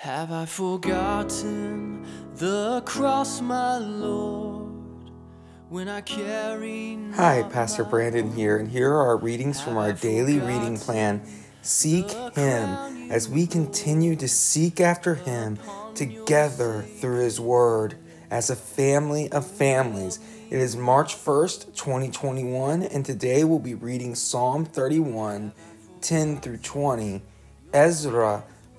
Have I forgotten the cross, my Lord, when I carry Hi, not Pastor my Brandon here, and here are our readings from Have our I daily reading plan. forgotten Seek the Him crown as you we continue to seek after wore Him upon your together through His saving Word head? as a family of families. It is March 1st, 2021, and today we'll be reading Psalm 31, 10 through 20, Ezra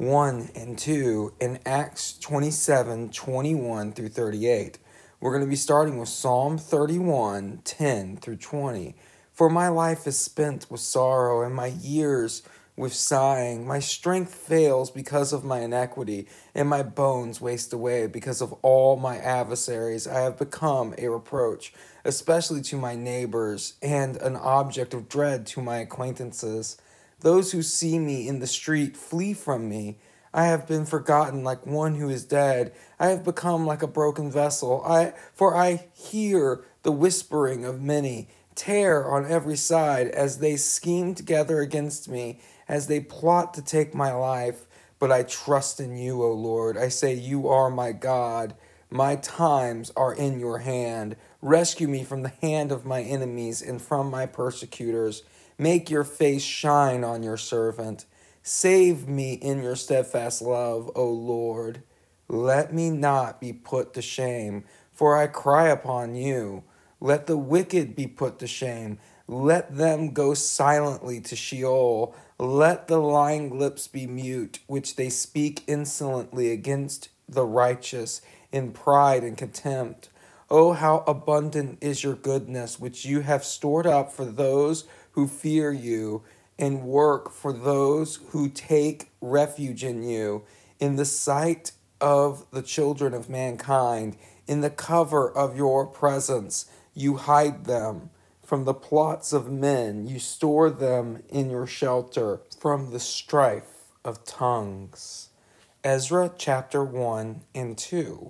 1 and 2, and Acts 27, 21 through 38. We're going to be starting with Psalm 31, 10 through 20. For my life is spent with sorrow, and my years with sighing. My strength fails because of my iniquity, and my bones waste away because of all my adversaries. I have become a reproach, especially to my neighbors, and an object of dread to my acquaintances. Those who see me in the street flee from me. I have been forgotten like one who is dead. I have become like a broken vessel. For I hear the whispering of many, terror on every side as they scheme together against me, as they plot to take my life. But I trust in you, O Lord. I say, you are my God. My times are in your hand. Rescue me from the hand of my enemies and from my persecutors. Make your face shine on your servant. Save me in your steadfast love, O Lord. Let me not be put to shame, for I cry upon you. Let the wicked be put to shame. Let them go silently to Sheol. Let the lying lips be mute, which they speak insolently against the righteous in pride and contempt. Oh, how abundant is your goodness, which you have stored up for those who fear you and work for those who take refuge in you. In the sight of the children of mankind, in the cover of your presence, you hide them. From the plots of men, you store them in your shelter from the strife of tongues. Ezra chapter 1 and 2.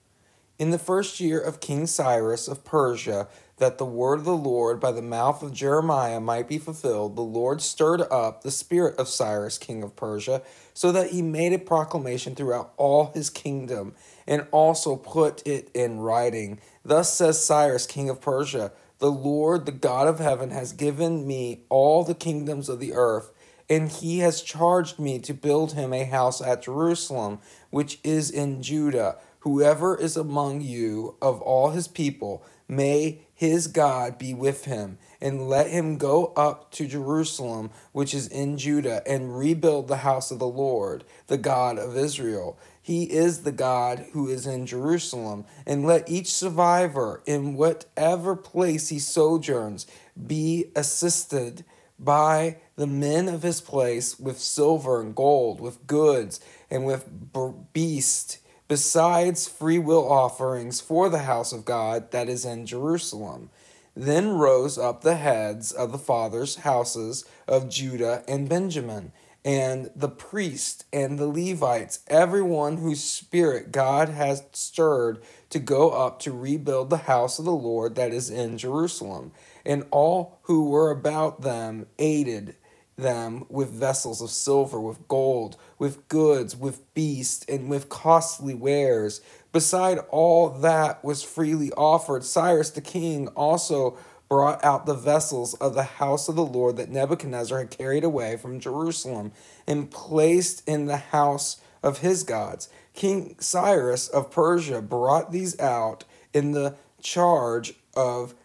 In the first year of King Cyrus of Persia, that the word of the Lord by the mouth of Jeremiah might be fulfilled, the Lord stirred up the spirit of Cyrus, king of Persia, so that he made a proclamation throughout all his kingdom, and also put it in writing. Thus says Cyrus, king of Persia, the Lord, the God of heaven, has given me all the kingdoms of the earth, and he has charged me to build him a house at Jerusalem, which is in Judah. Whoever is among you of all his people, may his God be with him, and let him go up to Jerusalem, which is in Judah, and rebuild the house of the Lord, the God of Israel. He is the God who is in Jerusalem, and let each survivor in whatever place he sojourns be assisted by the men of his place with silver and gold, with goods, and with beasts, besides free will offerings for the house of God that is in Jerusalem. Then rose up the heads of the fathers' houses of Judah and Benjamin, and the priests and the Levites, everyone whose spirit God has stirred to go up to rebuild the house of the Lord that is in Jerusalem. And all who were about them aided them with vessels of silver, with gold, with goods, with beasts, and with costly wares. Beside all that was freely offered, Cyrus the king also brought out the vessels of the house of the Lord that Nebuchadnezzar had carried away from Jerusalem and placed in the house of his gods. King Cyrus of Persia brought these out in the charge of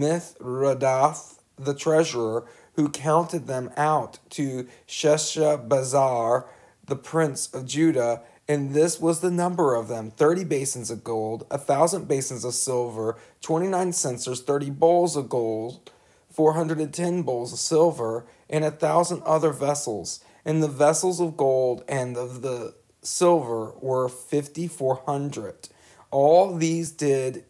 Mithredath the treasurer, who counted them out to Sheshbazzar, the prince of Judah, and this was the number of them: 30 basins of gold, 1,000 basins of silver, 29 censers, 30 bowls of gold, 410 bowls of silver, and 1,000 other vessels. And the vessels of gold and of the silver were 5,400. All these did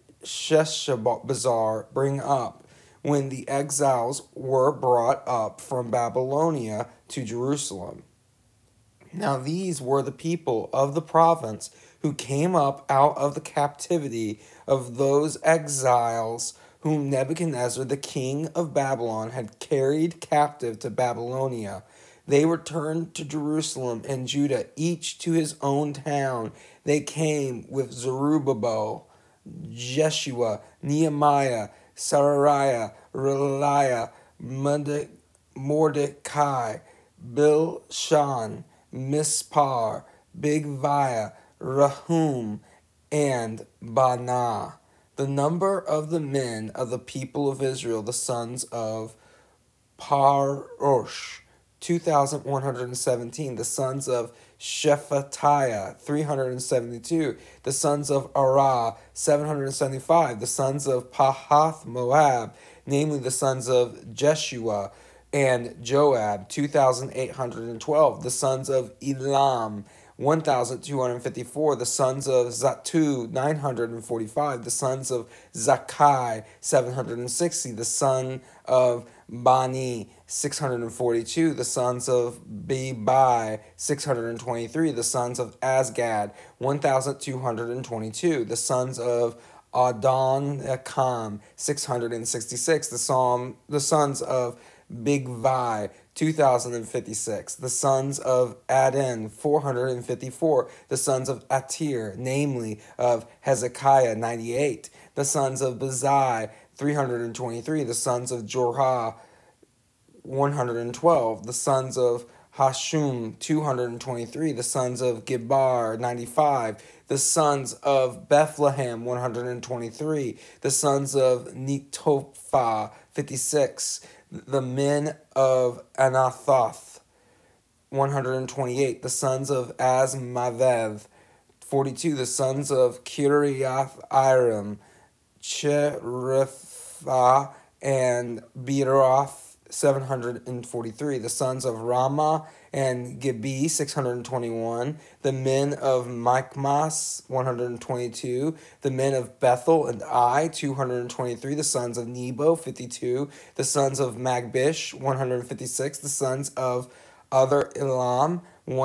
Sheshbazzar bring up when the exiles were brought up from Babylonia to Jerusalem. Now these were the people of the province who came up out of the captivity of those exiles whom Nebuchadnezzar the king of Babylon had carried captive to Babylonia. They returned to Jerusalem and Judah, each to his own town. They came with Zerubbabel, Jeshua, Nehemiah, Sarariah, Reliah, Mordecai, Bilshan, Mispar, Bigvai, Rahum, and Baanah. The number of the men of the people of Israel, the sons of Parosh, 2,117. The sons of Shephatiah, 372. The sons of Arah, 775. The sons of Pahath Moab, namely the sons of Jeshua and Joab, 2,812. The sons of Elam, 1,254. The sons of Zatu, 945. The sons of Zakai, 760. The son of Bani, 642. The sons of Bebai, 623. The sons of Asgad, 1,222. The sons of Adon-Ekam, 666. The sons of Bigvai, 2,056. The sons of Adin, 454. The sons of Atir, namely of Hezekiah, 98. The sons of Bezai, 323. The sons of Jorah, 112. The sons of Hashum, 223. The sons of Gibar, 95. The sons of Bethlehem, 123. The sons of Netophah, 56. The men of Anathoth, 128. The sons of Azmavev, 42. The sons of Kiriath-Irim, Cherithah, and Beeroth, 743. The sons of Ramah and Gibi, 621. The men of Michmas, 122. The men of Bethel and Ai, 223. The sons of Nebo, 52. The sons of Magbish, 156. The sons of other Elam,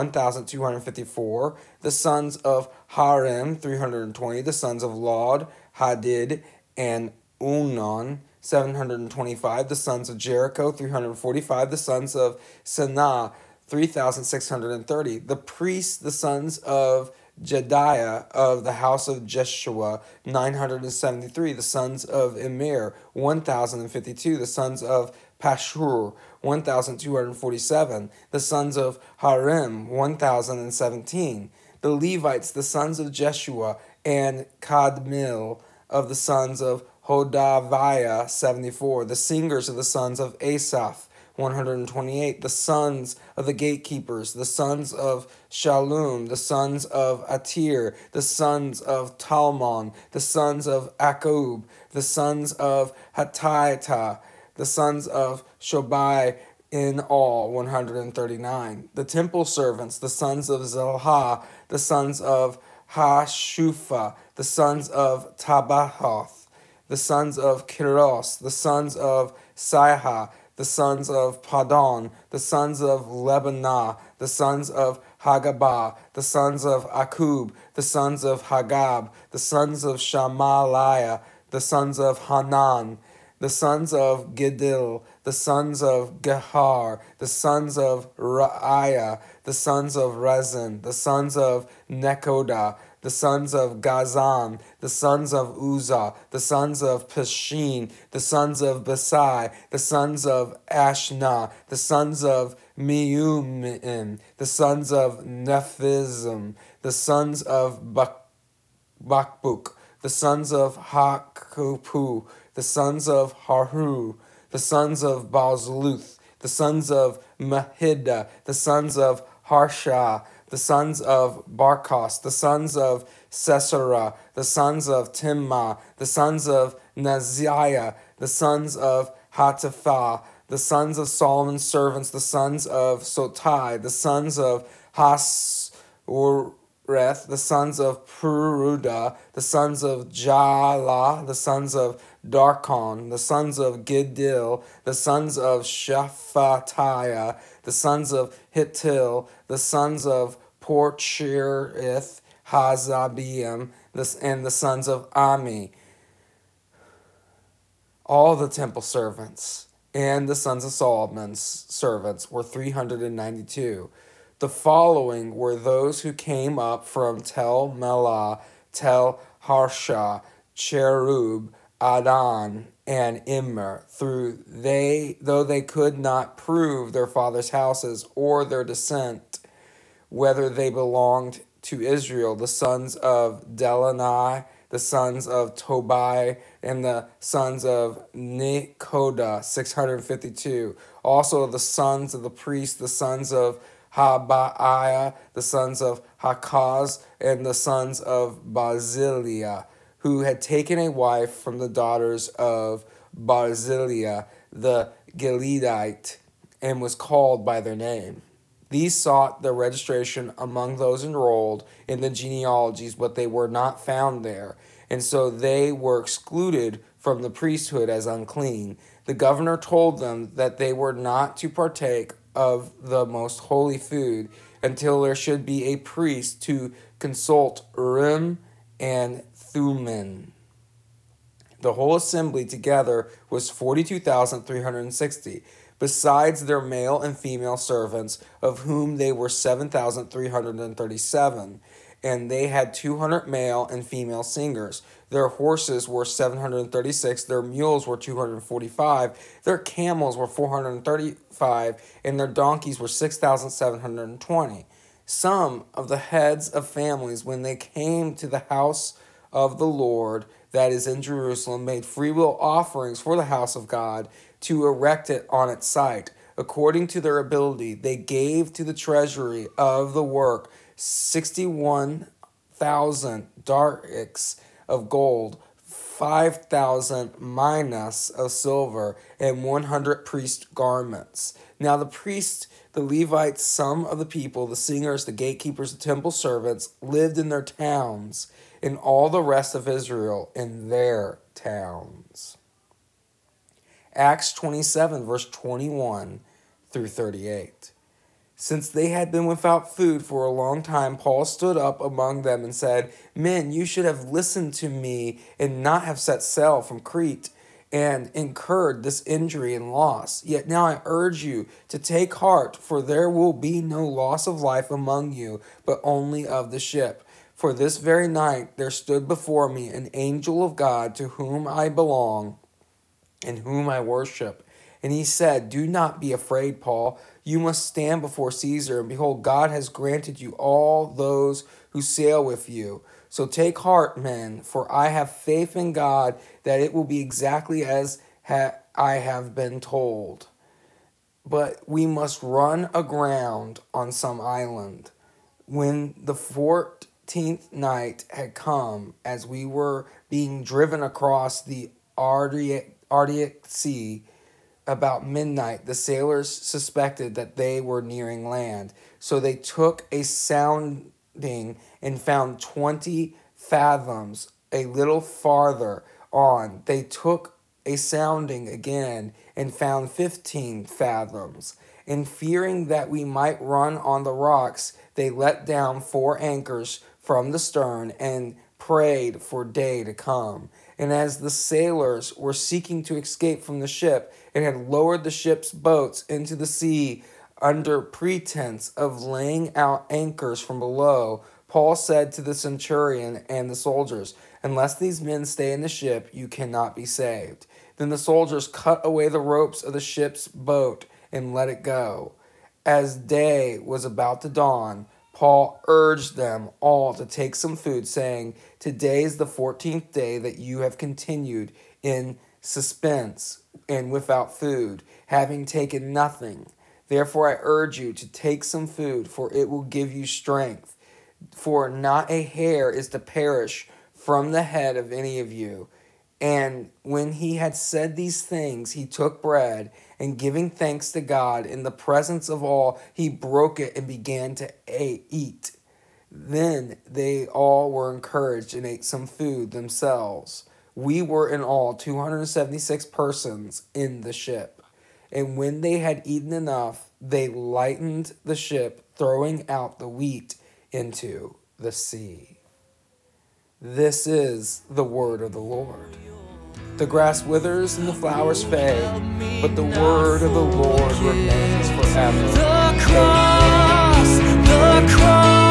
1,254. The sons of Harim, 320. The sons of Lod, Hadid, and Unon, 725. The sons of Jericho, 345. The sons of Sanah, 3,630. The priests, the sons of Jediah of the house of Jeshua, 973. The sons of Emir, 1,052. The sons of Pashur, 1,247. The sons of Harim, 1,017. The Levites, the sons of Jeshua, and Kadmiel of the sons of Hodaviah, 74. The singers of the sons of Asaph, 128. The sons of the gatekeepers, the sons of Shallum, the sons of Atir, the sons of Talmon, the sons of Akub, the sons of Hatita, the sons of Shobai, in all 139. The temple servants, the sons of Zilha, the sons of Hashupha, the sons of Tabahoth, the sons of Kiros, the sons of Saiha, the sons of Padon, the sons of Lebanah, the sons of Hagabah, the sons of Akub, the sons of Hagab, the sons of Shamaliah, the sons of Hanan, the sons of Gidil, the sons of Gehar, the sons of Raiah, the sons of Rezin, the sons of Nekoda, the sons of Gazam, the sons of Uzzah, the sons of Peshin, the sons of Besai, the sons of Ashna, the sons of Meumim, the sons of Nephizim, the sons of Bakbuk, the sons of Hakupu, the sons of Haru, the sons of Balzluth, the sons of Mahida, the sons of Harsha, the sons of Barkos, the sons of Sisera, the sons of Timma, the sons of Naziah, the sons of Hatipha, the sons of Solomon's servants, the sons of Sotai, the sons of Hasoreth, the sons of Peruda, the sons of Jala, the sons of Darkon, the sons of Gidil, the sons of Shephatiah, the sons of Hittil, the sons of Porcherith, Hazabiam, and the sons of Ami. All the temple servants, And the sons of Solomon's servants were 392. The following were those who came up from Tel Melah, Tel Harsha, Cherub, Adon, and Immer, though they could not prove their fathers' houses or their descent, whether they belonged to Israel, the sons of Delani, the sons of Tobai, and the sons of Nekoda, 652. Also the sons of the priests, the sons of Habaiah, the sons of Hakaz, and the sons of Barzillai, who had taken a wife from the daughters of Barzillai the Gileadite, and was called by their name. These sought their registration among those enrolled in the genealogies, but they were not found there, and so they were excluded from the priesthood as unclean. The governor told them that they were not to partake of the most holy food until there should be a priest to consult Urim and Thummim. The whole assembly together was 42,360, besides their male and female servants, of whom they were 7,337. And they had 200 male and female singers. Their horses were 736, their mules were 245, their camels were 435, and their donkeys were 6,720. Some of the heads of families, when they came to the house of the Lord, that is in Jerusalem, made freewill offerings for the house of God to erect it on its site. According to their ability, they gave to the treasury of the work 61,000 darics of gold, 5,000 minas of silver, and 100 priest garments. Now the priests, the Levites, some of the people, the singers, the gatekeepers, the temple servants, lived in their towns, and all the rest of Israel in their towns. Acts 27, verse 21 through 38. Since they had been without food for a long time, Paul stood up among them and said, "Men, you should have listened to me and not have set sail from Crete and incurred this injury and loss. Yet now I urge you to take heart, for there will be no loss of life among you, but only of the ship. For this very night there stood before me an angel of God to whom I belong and whom I worship. And he said, 'Do not be afraid, Paul. You must stand before Caesar, and behold, God has granted you all those who sail with you. So take heart, men, for I have faith in God that it will be exactly as I have been told. But we must run aground on some island.' When the 14th night had come, as we were being driven across the Adriatic Sea, about midnight, the sailors suspected that they were nearing land. So they took a sounding and found 20 fathoms. A little farther on, they took a sounding again and found 15 fathoms. And fearing that we might run on the rocks, they let down 4 anchors from the stern and prayed for day to come. And as the sailors were seeking to escape from the ship and had lowered the ship's boats into the sea under pretense of laying out anchors from below, Paul said to the centurion and the soldiers, 'Unless these men stay in the ship, you cannot be saved.' Then the soldiers cut away the ropes of the ship's boat and let it go. As day was about to dawn, Paul urged them all to take some food, saying, 'Today is the 14th day that you have continued in suspense and without food, having taken nothing. Therefore I urge you to take some food, for it will give you strength. For not a hair is to perish from the head of any of you.' And when he had said these things, he took bread, and giving thanks to God in the presence of all, he broke it and began to eat. Then they all were encouraged and ate some food themselves. We were in all 276 persons in the ship. And when they had eaten enough, they lightened the ship, throwing out the wheat into the sea." This is the word of the Lord. The grass withers and the flowers fade, but the word of the Lord remains forever. The cross, the cross.